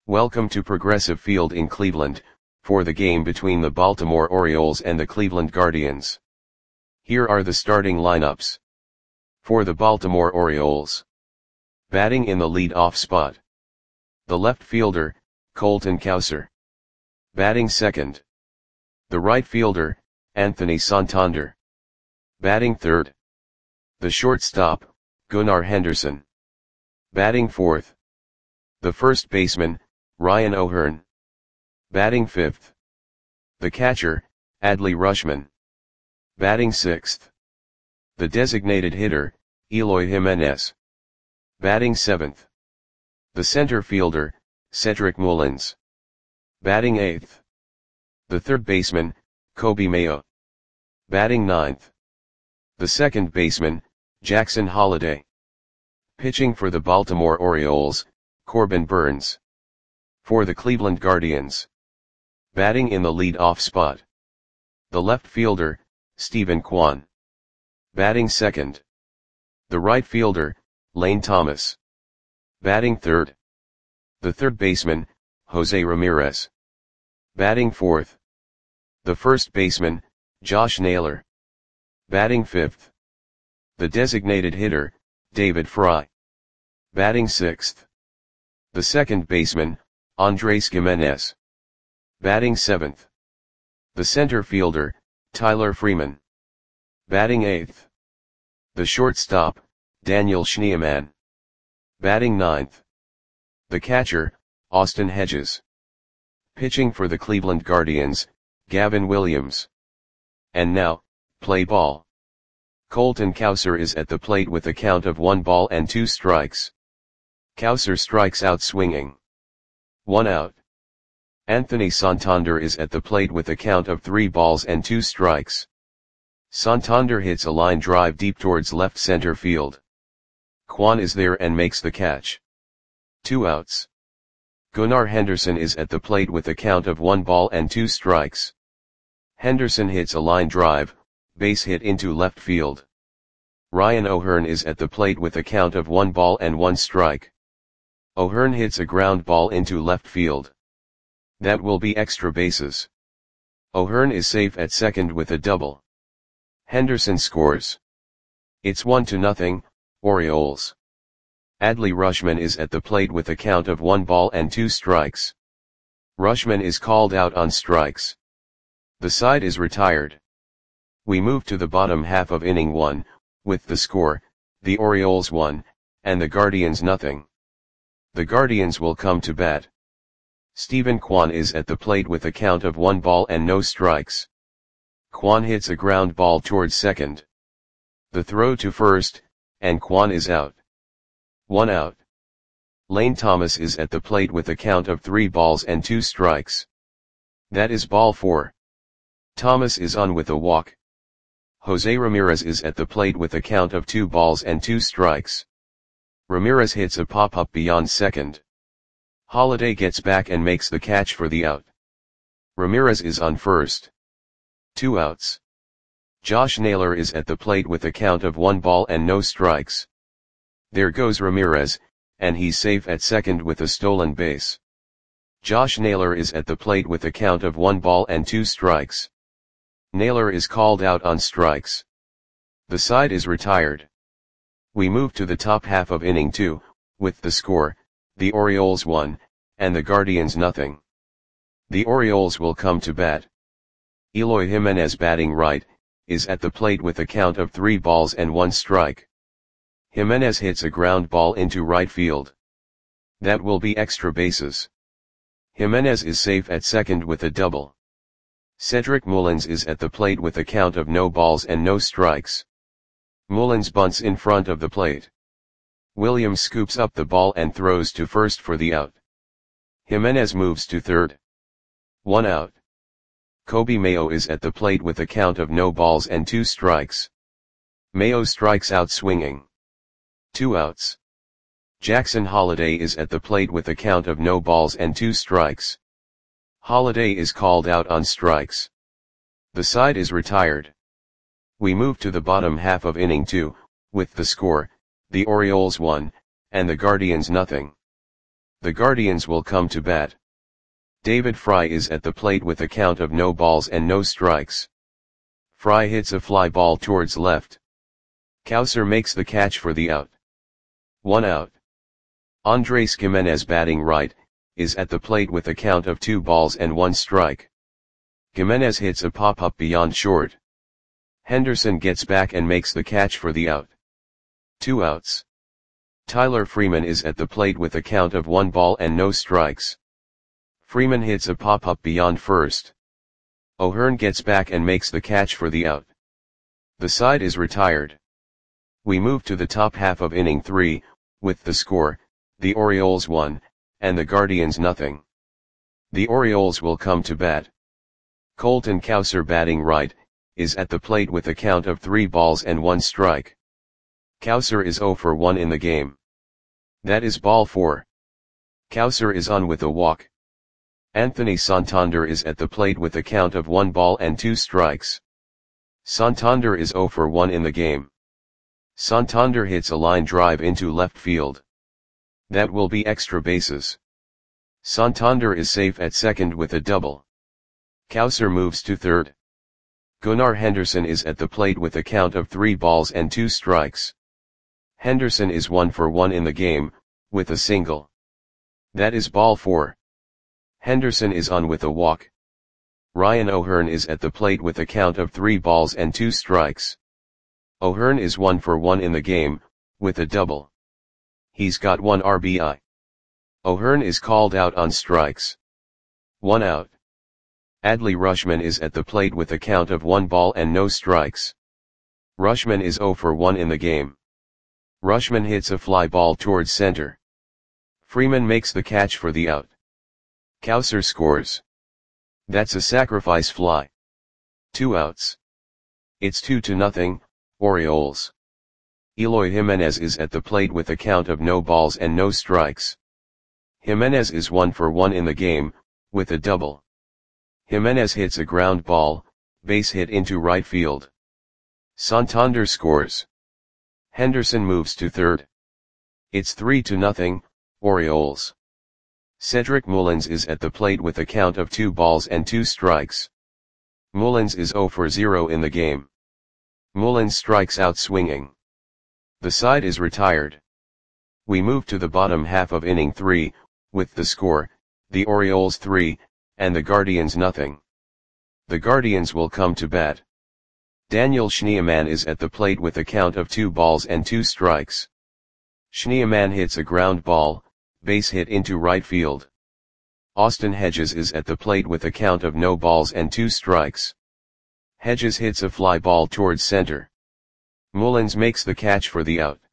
Welcome to Progressive Field in Cleveland, for the game between the Baltimore Orioles and the Cleveland Guardians. Here are the starting lineups. For the Baltimore Orioles. Batting in the lead-off spot. The left fielder, Colton Cowser. Batting second. The right fielder, Anthony Santander. Batting third. The shortstop, Gunnar Henderson. Batting fourth. The first baseman, Ryan O'Hearn. Batting fifth. The catcher, Adley Rutschman. Batting sixth. The designated hitter, Eloy Jimenez. Batting seventh. The center fielder, Cedric Mullins. Batting eighth. The third baseman, Coby Mayo. Batting ninth. The second baseman, Jackson Holliday. Pitching for the Baltimore Orioles, Corbin Burnes. For the Cleveland Guardians. Batting in the lead-off spot. The left fielder, Steven Kwan. Batting second. The right fielder, Lane Thomas. Batting third. The third baseman, Jose Ramirez. Batting fourth. The first baseman, Josh Naylor. Batting fifth. The designated hitter, David Fry. Batting sixth. The second baseman, Andres Gimenez. Batting seventh. The center fielder, Tyler Freeman. Batting eighth. The shortstop, Daniel Schneemann. Batting ninth. The catcher, Austin Hedges. Pitching for the Cleveland Guardians, Gavin Williams. And now, play ball. Colton Cowser is at the plate with a count of 1-2 Cowser strikes out swinging. 1 out. Anthony Santander is at the plate with a count of 3-2. Santander hits a line drive deep towards left center field. Kwan is there and makes the catch. 2 outs. Gunnar Henderson is at the plate with a count of 1-2. Henderson hits a line drive, base hit into left field. Ryan O'Hearn is at the plate with a count of 1-1. O'Hearn hits a ground ball into left field. That will be extra bases. O'Hearn is safe at second with a double. Henderson scores. It's 1-0, Orioles. Adley Rutschman is at the plate with a count of 1-2. Rutschman is called out on strikes. The side is retired. We move to the bottom half of inning 1, with the score, the Orioles 1, and the Guardians 0. The Guardians will come to bat. Steven Kwan is at the plate with a count of 1-0. Kwan hits a ground ball towards second. The throw to first, and Kwan is out. 1 out. Lane Thomas is at the plate with a count of 3-2. That is ball 4. Thomas is on with a walk. Jose Ramirez is at the plate with a count of 2-2. Ramirez hits a pop-up beyond second. Holliday gets back and makes the catch for the out. Ramirez is on first. 2 outs. Josh Naylor is at the plate with a count of 1-0. There goes Ramirez, and he's safe at second with a stolen base. Josh Naylor is at the plate with a count of 1-2. Naylor is called out on strikes. The side is retired. We move to the top half of inning 2, with the score, the Orioles 1, and the Guardians 0. The Orioles will come to bat. Eloy Jimenez, batting right, is at the plate with a count of 3-1. Jimenez hits a ground ball into right field. That will be extra bases. Jimenez is safe at second with a double. Cedric Mullins is at the plate with a count of 0-0. Mullins bunts in front of the plate. Williams scoops up the ball and throws to first for the out. Jimenez moves to third. 1 out. Coby Mayo is at the plate with a count of 0-2. Mayo strikes out swinging. 2 outs. Jackson Holliday is at the plate with a count of 0-2. Holliday is called out on strikes. The side is retired. We move to the bottom half of inning 2, with the score, the Orioles 1, and the Guardians 0. The Guardians will come to bat. David Fry is at the plate with a count of no balls and no strikes. Fry hits a fly ball towards left. Cowser makes the catch for the out. 1 out. Andres Gimenez, batting right, is at the plate with a count of 2 balls and 1 strike. Gimenez hits a pop-up beyond short. Henderson gets back and makes the catch for the out. 2 outs. Tyler Freeman is at the plate with a count of 1 ball and no strikes. Freeman hits a pop-up beyond first. O'Hearn gets back and makes the catch for the out. The side is retired. We move to the top half of inning 3, with the score, the Orioles 1, and the Guardians nothing. The Orioles will come to bat. Colton Cowser, batting right, is at the plate with a count of 3 balls and 1 strike. Cowser is 0 for 1 in the game. That is ball 4. Cowser is on with a walk. Anthony Santander is at the plate with a count of 1 ball and 2 strikes. Santander is 0 for 1 in the game. Santander hits a line drive into left field. That will be extra bases. Santander is safe at second with a double. Cowser moves to third. Gunnar Henderson is at the plate with a count of 3 balls and 2 strikes. Henderson is 1 for 1 in the game, with a single. That is ball 4. Henderson is on with a walk. Ryan O'Hearn is at the plate with a count of 3 balls and 2 strikes. O'Hearn is 1 for 1 in the game, with a double. He's got 1 RBI. O'Hearn is called out on strikes. 1 out. Adley Rutschman is at the plate with a count of 1 ball and no strikes. Rutschman is 0 for 1 in the game. Rutschman hits a fly ball towards center. Freeman makes the catch for the out. Cowser scores. That's a sacrifice fly. 2 outs. It's 2-0, Orioles. Eloy Jimenez is at the plate with a count of no balls and no strikes. Jimenez is 1 for 1 in the game, with a double. Jimenez hits a ground ball, base hit into right field. Santander scores. Henderson moves to third. It's 3-0, Orioles. Cedric Mullins is at the plate with a count of 2 balls and 2 strikes. Mullins is 0 for 0 in the game. Mullins strikes out swinging. The side is retired. We move to the bottom half of inning 3, with the score, the Orioles 3, and the Guardians nothing. The Guardians will come to bat. Daniel Schneemann is at the plate with a count of 2 balls and 2 strikes. Schneemann hits a ground ball, base hit into right field. Austin Hedges is at the plate with a count of no balls and 2 strikes. Hedges hits a fly ball towards center. Mullins makes the catch for the out.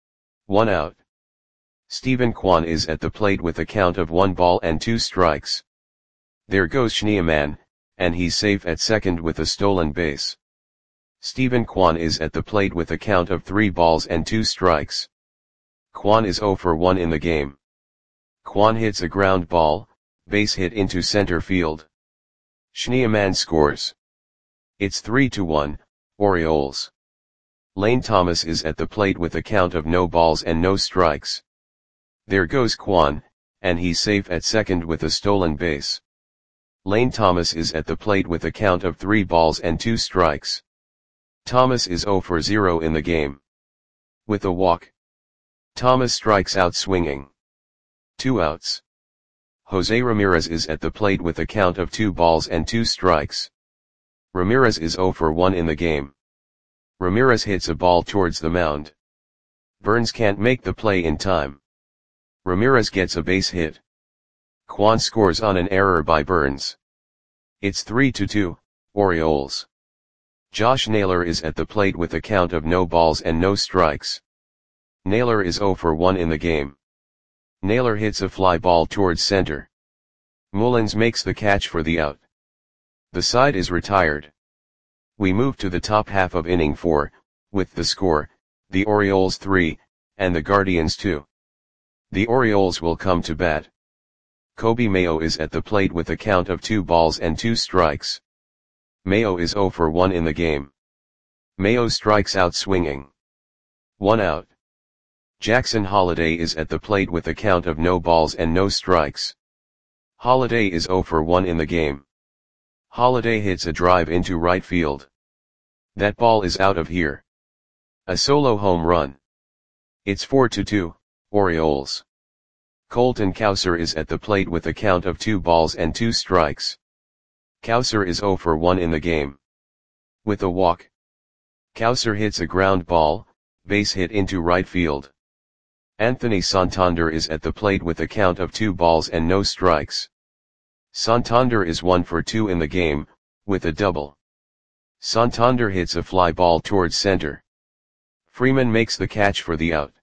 1 out. Stephen Kwan is at the plate with a count of 1 ball and 2 strikes. There goes Schneemann, and he's safe at second with a stolen base. Stephen Kwan is at the plate with a count of 3 balls and 2 strikes. Kwan is 0 for 1 in the game. Kwan hits a ground ball, base hit into center field. Schneemann scores. It's 3-1, Orioles. Lane Thomas is at the plate with a count of no balls and no strikes. There goes Kwan, and he's safe at second with a stolen base. Lane Thomas is at the plate with a count of 3 balls and 2 strikes. Thomas is 0 for 0 in the game. With a walk. Thomas strikes out swinging. 2 outs. Jose Ramirez is at the plate with a count of 2 balls and 2 strikes. Ramirez is 0 for 1 in the game. Ramirez hits a ball towards the mound. Burns can't make the play in time. Ramirez gets a base hit. Kwan scores on an error by Burns. It's 3-2, Orioles. Josh Naylor is at the plate with a count of no balls and no strikes. Naylor is 0 for 1 in the game. Naylor hits a fly ball towards center. Mullins makes the catch for the out. The side is retired. We move to the top half of inning 4, with the score, the Orioles 3, and the Guardians 2. The Orioles will come to bat. Kobe Mayo is at the plate with a count of 2 balls and 2 strikes. Mayo is 0 for 1 in the game. Mayo strikes out swinging. 1 out. Jackson Holliday is at the plate with a count of no balls and no strikes. Holliday is 0 for 1 in the game. Holliday hits a drive into right field. That ball is out of here. A solo home run. It's 4-2, Orioles. Colton Cowser is at the plate with a count of 2 balls and 2 strikes. Cowser is 0 for 1 in the game. With a walk. Cowser hits a ground ball, base hit into right field. Anthony Santander is at the plate with a count of 2 balls and no strikes. Santander is 1 for 2 in the game, with a double. Santander hits a fly ball towards center. Freeman makes the catch for the out.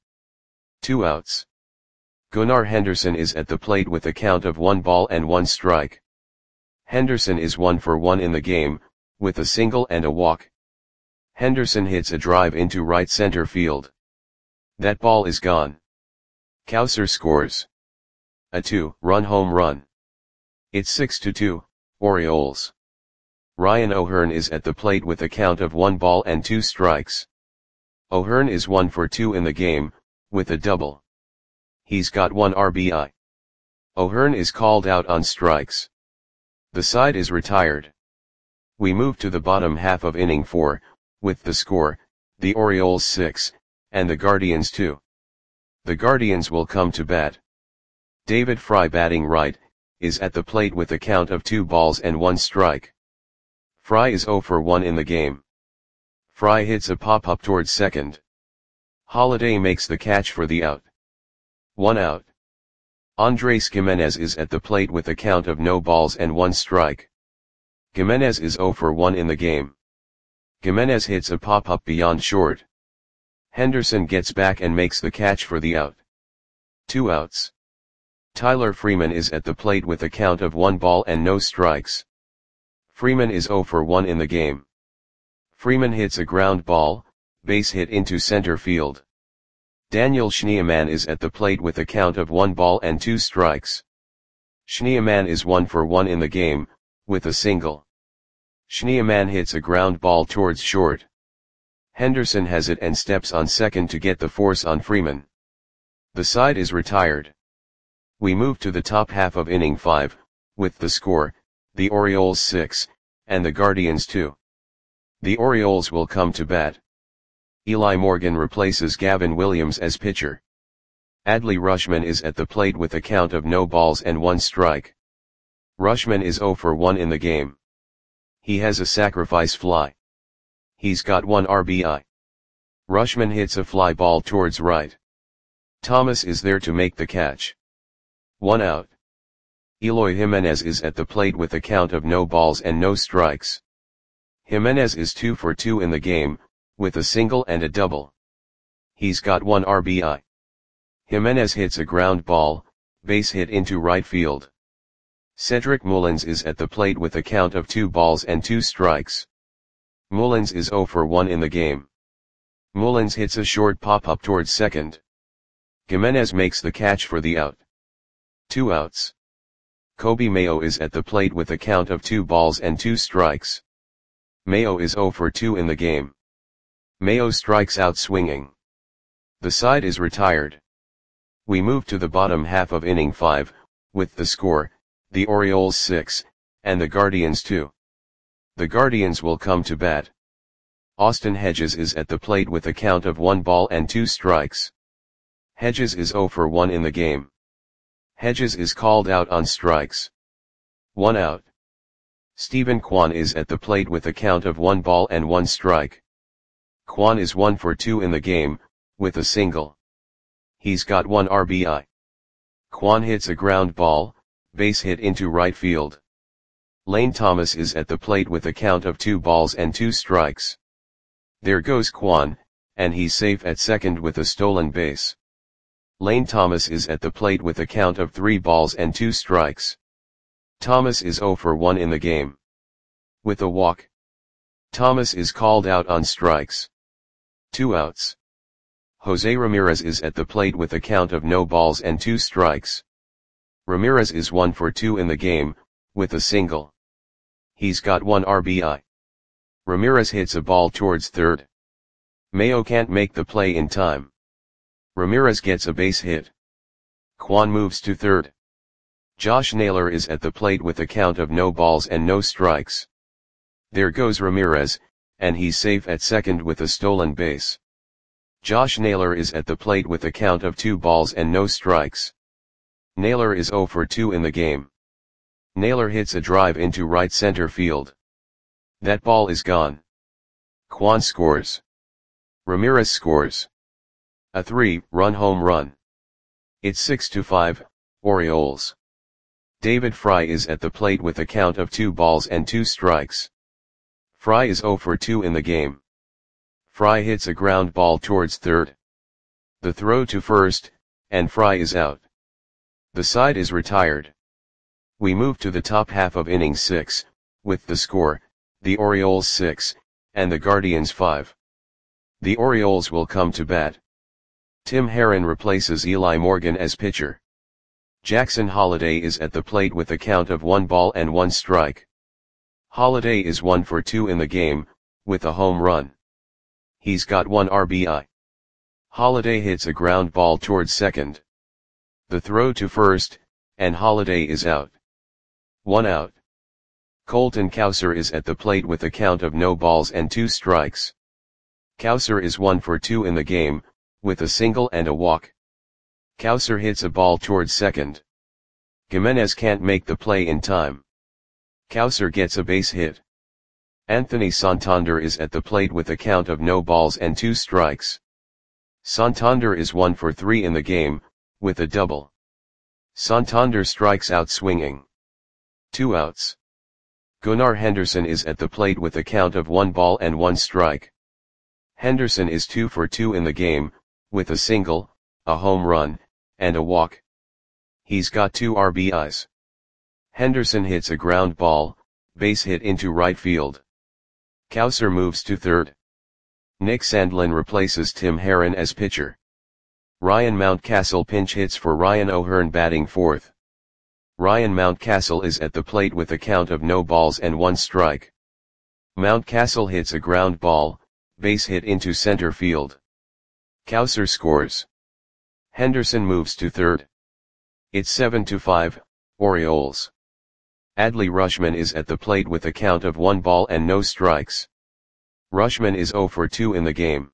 2 outs. Gunnar Henderson is at the plate with a count of 1 ball and 1 strike. Henderson is 1 for 1 in the game, with a single and a walk. Henderson hits a drive into right center field. That ball is gone. Cowser scores a 2-run home run. It's 6-2, Orioles. Ryan O'Hearn is at the plate with a count of 1 ball and 2 strikes. O'Hearn is 1 for 2 in the game, with a double. He's got 1 RBI. O'Hearn is called out on strikes. The side is retired. We move to the bottom half of inning 4, with the score, the Orioles 6, and the Guardians 2. The Guardians will come to bat. David Fry, batting right, is at the plate with a count of 2 balls and 1 strike. Fry is 0 for 1 in the game. Fry hits a pop-up towards second. Holliday makes the catch for the out. 1 out. Andres Gimenez is at the plate with a count of no balls and 1 strike. Gimenez is 0 for 1 in the game. Gimenez hits a pop-up beyond short. Henderson gets back and makes the catch for the out. 2 outs. Tyler Freeman is at the plate with a count of 1 ball and no strikes. Freeman is 0 for 1 in the game. Freeman hits a ground ball, base hit into center field. Daniel Schneemann is at the plate with a count of 1 ball and 2 strikes. Schneemann is 1 for 1 in the game, with a single. Schneemann hits a ground ball towards short. Henderson has it and steps on second to get the force on Freeman. The side is retired. We move to the top half of inning 5, with the score, the Orioles 6, and the Guardians 2. The Orioles will come to bat. Eli Morgan replaces Gavin Williams as pitcher. Adley Rutschman is at the plate with a count of no balls and 1 strike. Rutschman is 0 for 1 in the game. He has a sacrifice fly. He's got 1 RBI. Rutschman hits a fly ball towards right. Thomas is there to make the catch. 1 out. Eloy Jimenez is at the plate with a count of no balls and no strikes. Jimenez is 2 for 2 in the game, with a single and a double. He's got 1 RBI. Jimenez hits a ground ball, base hit into right field. Cedric Mullins is at the plate with a count of 2 balls and 2 strikes. Mullins is 0 for 1 in the game. Mullins hits a short pop-up towards second. Jimenez makes the catch for the out. 2 outs. Kobe Mayo is at the plate with a count of 2 balls and 2 strikes. Mayo is 0 for 2 in the game. Mayo strikes out swinging. The side is retired. We move to the bottom half of inning 5, with the score, the Orioles 6, and the Guardians 2. The Guardians will come to bat. Austin Hedges is at the plate with a count of 1 ball and 2 strikes. Hedges is 0 for 1 in the game. Hedges is called out on strikes. 1 out. Stephen Kwan is at the plate with a count of 1 ball and 1 strike. Kwan is 1 for 2 in the game, with a single. He's got 1 RBI. Kwan hits a ground ball, base hit into right field. Lane Thomas is at the plate with a count of 2 balls and 2 strikes. There goes Kwan, and he's safe at second with a stolen base. Lane Thomas is at the plate with a count of 3 balls and 2 strikes. Thomas is 0 for 1 in the game. With a walk. Thomas is called out on strikes. 2 outs. Jose Ramirez is at the plate with a count of no balls and 2 strikes. Ramirez is 1 for 2 in the game, with a single. He's got 1 RBI. Ramirez hits a ball towards third. Mayo can't make the play in time. Ramirez gets a base hit. Kwan moves to third. Josh Naylor is at the plate with a count of no balls and no strikes. There goes Ramirez, and he's safe at second with a stolen base. Josh Naylor is at the plate with a count of 2 balls and no strikes. Naylor is 0 for 2 in the game. Naylor hits a drive into right center field. That ball is gone. Kwan scores. Ramirez scores. A 3-run home run. It's 6-5, Orioles. David Fry is at the plate with a count of 2 balls and 2 strikes. Fry is 0 for 2 in the game. Fry hits a ground ball towards third. The throw to first, and Fry is out. The side is retired. We move to the top half of inning 6, with the score, the Orioles 6, and the Guardians 5. The Orioles will come to bat. Tim Herrin replaces Eli Morgan as pitcher. Jackson Holliday is at the plate with a count of 1 ball and 1 strike. Holliday is 1 for 2 in the game, with a home run. He's got 1 RBI. Holliday hits a ground ball towards second. The throw to first, and Holliday is out. 1 out. Colton Cowser is at the plate with a count of no balls and 2 strikes. Cowser is 1 for 2 in the game, with a single and a walk. Cowser hits a ball towards second. Gimenez can't make the play in time. Cowser gets a base hit. Anthony Santander is at the plate with a count of no balls and 2 strikes. Santander is 1 for 3 in the game, with a double. Santander strikes out swinging. 2 outs. Gunnar Henderson is at the plate with a count of 1 ball and 1 strike. Henderson is 2 for 2 in the game, with a single, a home run, and a walk. He's got 2 RBIs. Henderson hits a ground ball, base hit into right field. Cowser moves to third. Nick Sandlin replaces Tim Herrin as pitcher. Ryan Mountcastle pinch hits for Ryan O'Hearn batting fourth. Ryan Mountcastle is at the plate with a count of no balls and 1 strike. Mountcastle hits a ground ball, base hit into center field. Cowser scores. Henderson moves to third. It's 7-5, Orioles. Adley Rutschman is at the plate with a count of 1 ball and no strikes. Rutschman is 0 for 2 in the game.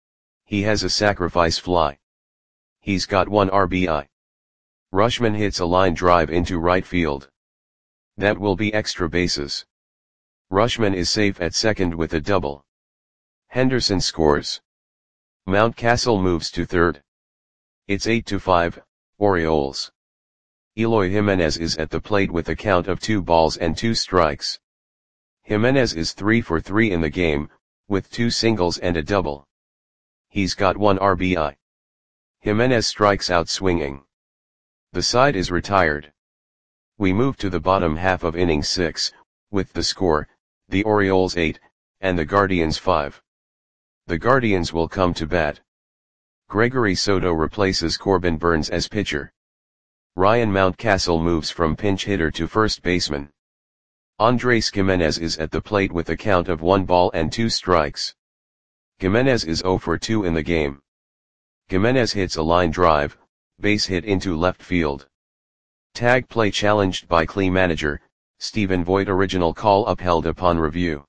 He has a sacrifice fly. He's got 1 RBI. Rutschman hits a line drive into right field. That will be extra bases. Rutschman is safe at second with a double. Henderson scores. Mountcastle moves to third. It's 8-5, Orioles. Eloy Jimenez is at the plate with a count of 2 balls and 2 strikes. Jimenez is 3 for 3 in the game, with 2 singles and a double. He's got 1 RBI. Jimenez strikes out swinging. The side is retired. We move to the bottom half of inning 6, with the score, the Orioles 8, and the Guardians 5. The Guardians will come to bat. Gregory Soto replaces Corbin Burns as pitcher. Ryan Mountcastle moves from pinch hitter to first baseman. Andres Gimenez is at the plate with a count of 1 ball and 2 strikes. Gimenez is 0 for 2 in the game. Gimenez hits a line drive, base hit into left field. Tag play challenged by CLE manager, Stephen Voigt. Original call upheld upon review.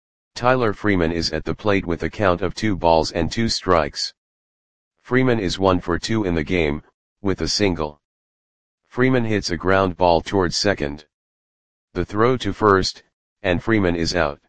Tyler Freeman is at the plate with a count of 2 balls and 2 strikes. Freeman is 1 for 2 in the game, with a single. Freeman hits a ground ball towards second. The throw to first, and Freeman is out.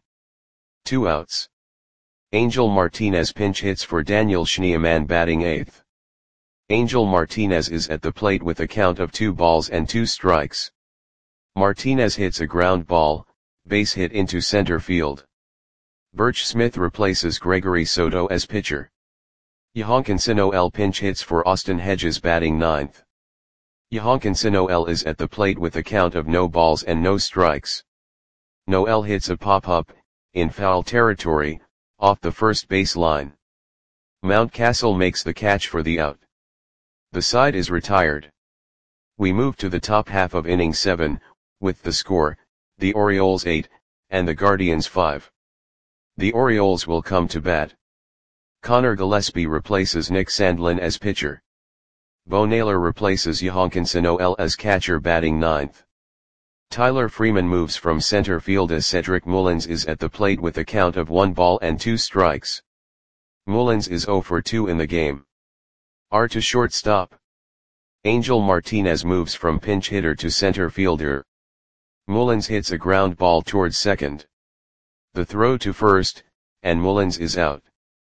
2 outs. Angel Martinez pinch hits for Daniel Schneemann batting eighth. Angel Martinez is at the plate with a count of 2 balls and 2 strikes. Martinez hits a ground ball, base hit into center field. Birch Smith replaces Gregory Soto as pitcher. Yohankinson Noel pinch hits for Austin Hedges batting ninth. Yohankinson Noel is at the plate with a count of no balls and no strikes. Noel hits a pop-up, in foul territory, off the first base line. Mountcastle makes the catch for the out. The side is retired. We move to the top half of inning 7, with the score, the Orioles 8, and the Guardians 5. The Orioles will come to bat. Connor Gillespie replaces Nick Sandlin as pitcher. Bo Naylor replaces Johankinson OL as catcher batting ninth. Tyler Freeman moves from center field as Cedric Mullins is at the plate with a count of 1 ball and 2 strikes. Mullins is 0 for 2 in the game. R to shortstop. Angel Martinez moves from pinch hitter to center fielder. Mullins hits a ground ball towards second. The throw to first, and Mullins is out.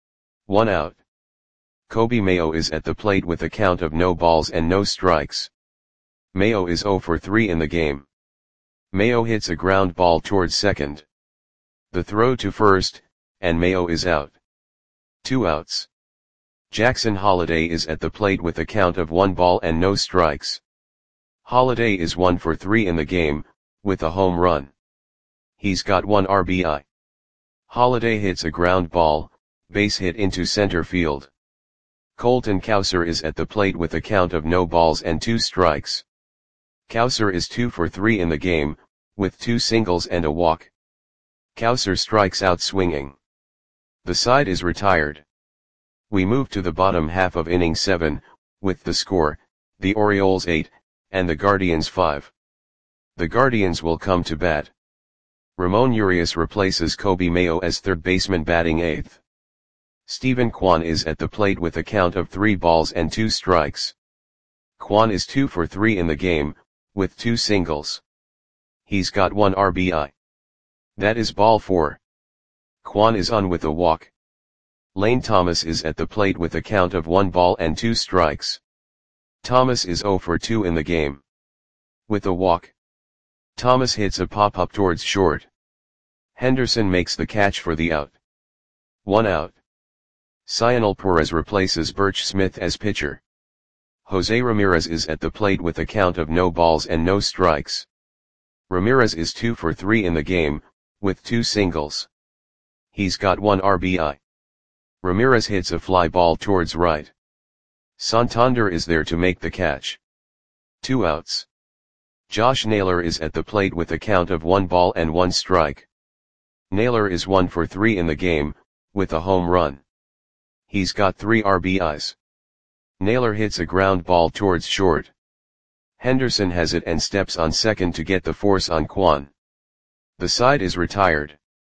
1 out. Kobe Mayo is at the plate with a count of no balls and no strikes. Mayo is 0 for 3 in the game. Mayo hits a ground ball towards second. The throw to first, and Mayo is out. 2 outs. Jackson Holliday is at the plate with a count of 1 ball and no strikes. Holliday is 1 for 3 in the game, with a home run. He's got 1 RBI. Holliday hits a ground ball, base hit into center field. Colton Cowser is at the plate with a count of no balls and 2 strikes. Cowser is 2 for 3 in the game, with 2 singles and a walk. Cowser strikes out swinging. The side is retired. We move to the bottom half of inning 7, with the score, the Orioles 8, and the Guardians 5. The Guardians will come to bat. Ramon Urias replaces Kobe Mayo as third baseman batting 8th. Stephen Kwan is at the plate with a count of 3 balls and 2 strikes. Kwan is 2 for 3 in the game, with 2 singles. He's got 1 RBI. That is ball 4. Kwan is on with a walk. Lane Thomas is at the plate with a count of 1 ball and 2 strikes. Thomas is 0 for 2 in the game. With a walk. Thomas hits a pop-up towards short. Henderson makes the catch for the out. 1 out. Cionel Perez replaces Birch Smith as pitcher. Jose Ramirez is at the plate with a count of no balls and no strikes. Ramirez is 2 for 3 in the game, with 2 singles. He's got 1 RBI. Ramirez hits a fly ball towards right. Santander is there to make the catch. 2 outs. Josh Naylor is at the plate with a count of 1 ball and 1 strike. Naylor is 1 for 3 in the game, with a home run. He's got 3 RBIs. Naylor hits a ground ball towards short. Henderson has it and steps on second to get the force on Kwan. The side is retired.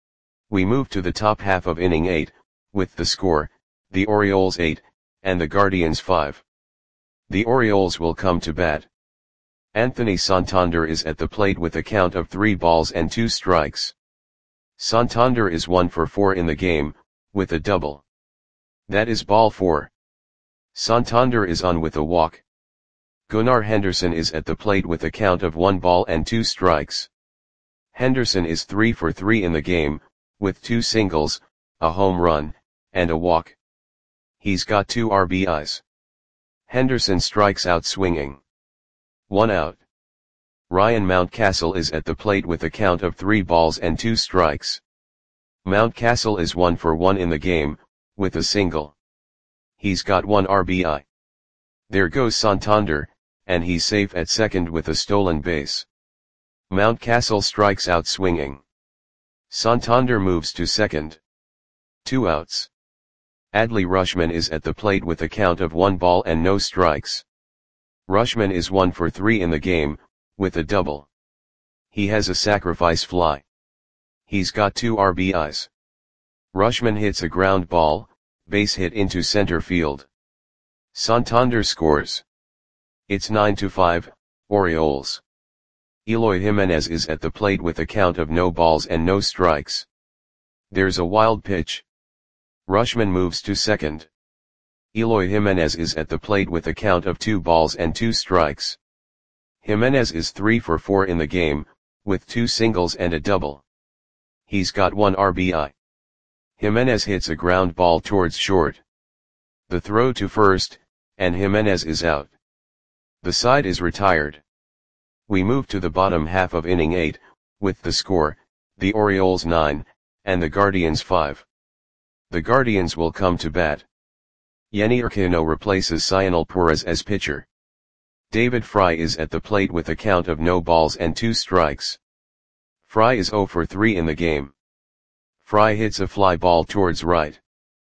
We move to the top half of inning 8, with the score, the Orioles 8, and the Guardians 5. The Orioles will come to bat. Anthony Santander is at the plate with a count of 3 balls and 2 strikes. Santander is 1 for 4 in the game, with a double. That is ball 4. Santander is on with a walk. Gunnar Henderson is at the plate with a count of 1 ball and 2 strikes. Henderson is 3 for 3 in the game, with 2 singles, a home run, and a walk. He's got 2 RBIs. Henderson strikes out swinging. 1 out. Ryan Mountcastle is at the plate with a count of 3 balls and 2 strikes. Mountcastle is 1 for 1 in the game, with a single. He's got 1 RBI. There goes Santander, and he's safe at second with a stolen base. Mountcastle strikes out swinging. Santander moves to second. 2 outs. Adley Rutschman is at the plate with a count of 1 ball and no strikes. Rutschman is 1 for 3 in the game, with a double. He has a sacrifice fly. He's got 2 RBIs. Rutschman hits a ground ball, base hit into center field. Santander scores. It's 9-5, Orioles. Eloy Jimenez is at the plate with a count of no balls and no strikes. There's a wild pitch. Rutschman moves to second. Eloy Jimenez is at the plate with a count of 2 balls and 2 strikes. Jimenez is 3 for 4 in the game, with 2 singles and a double. He's got 1 RBI. Jimenez hits a ground ball towards short. The throw to first, and Jimenez is out. The side is retired. We move to the bottom half of inning 8, with the score, the Orioles 9, and the Guardians 5. The Guardians will come to bat. Yenny Urquiano replaces Cionel Perez as pitcher. David Fry is at the plate with a count of no balls and 2 strikes. Fry is 0 for 3 in the game. Fry hits a fly ball towards right.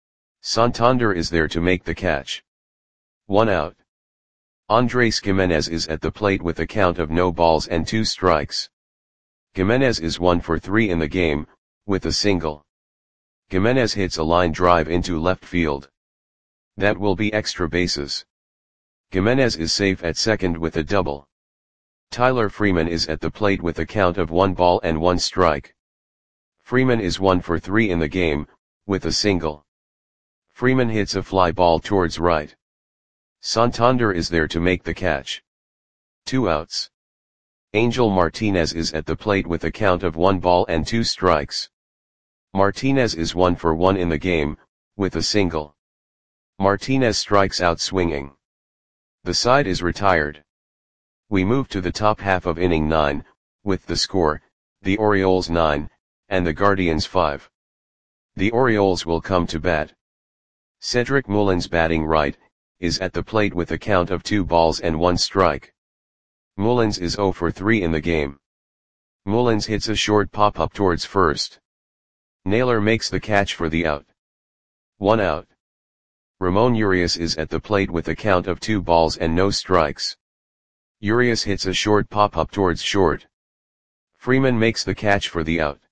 Santander is there to make the catch. 1 out. Andres Gimenez is at the plate with a count of no balls and 2 strikes. Gimenez is 1 for 3 in the game, with a single. Gimenez hits a line drive into left field. That will be extra bases. Gimenez is safe at second with a double. Tyler Freeman is at the plate with a count of 1 ball and 1 strike. Freeman is 1 for 3 in the game, with a single. Freeman hits a fly ball towards right. Santander is there to make the catch. 2 outs. Angel Martinez is at the plate with a count of 1 ball and 2 strikes. Martinez is 1 for 1 in the game, with a single. Martinez strikes out swinging. The side is retired. We move to the top half of inning 9, with the score, the Orioles 9, and the Guardians 5. The Orioles will come to bat. Cedric Mullins, batting right, is at the plate with a count of 2 balls and 1 strike. Mullins is 0 for 3 in the game. Mullins hits a short pop-up towards first. Naylor makes the catch for the out. 1 out. Ramon Urias is at the plate with a count of 2 balls and no strikes. Urias hits a short pop-up towards short. Freeman makes the catch for the out.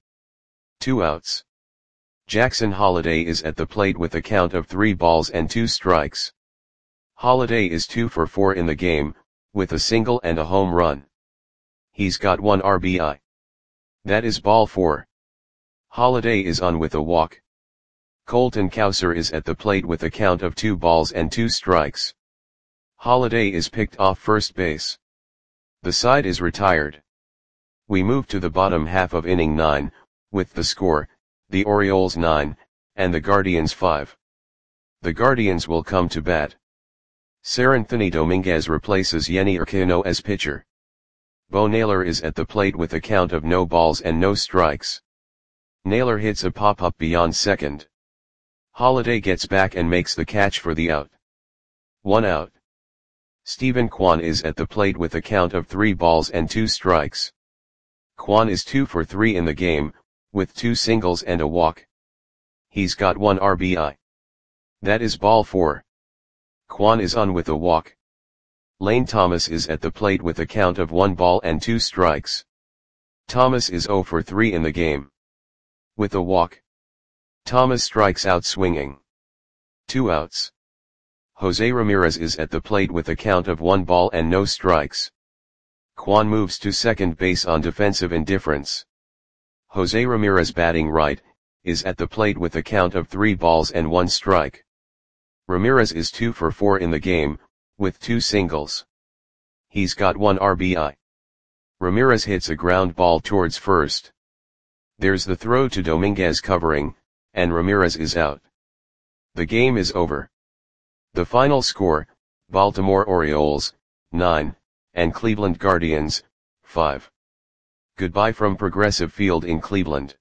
2 outs. Jackson Holliday is at the plate with a count of 3 balls and 2 strikes. Holliday is 2 for 4 in the game, with a single and a home run. He's got 1 RBI. That is ball 4. Holliday is on with a walk. Colton Cowser is at the plate with a count of 2 balls and 2 strikes. Holliday is picked off first base. The side is retired. We move to the bottom half of inning 9, with the score, the Orioles 9, and the Guardians 5. The Guardians will come to bat. Seranthony Dominguez replaces Yenny Urquiano as pitcher. Bo Naylor is at the plate with a count of no balls and no strikes. Naylor hits a pop-up beyond second. Holliday gets back and makes the catch for the out. 1 out. Stephen Kwan is at the plate with a count of 3 balls and 2 strikes. Kwan is 2 for 3 in the game, with 2 singles and a walk. He's got 1 RBI. That is ball 4. Kwan is on with a walk. Lane Thomas is at the plate with a count of 1 ball and 2 strikes. Thomas is 0 for 3 in the game. With a walk. Thomas strikes out swinging. 2 outs. Jose Ramirez is at the plate with a count of 1 ball and no strikes. Kwan moves to second base on defensive indifference. Jose Ramirez, batting right, is at the plate with a count of 3 balls and 1 strike. Ramirez is 2 for 4 in the game, with 2 singles. He's got 1 RBI. Ramirez hits a ground ball towards first. There's the throw to Dominguez covering, and Ramirez is out. The game is over. The final score, Baltimore Orioles, 9, and Cleveland Guardians, 5. Goodbye from Progressive Field in Cleveland.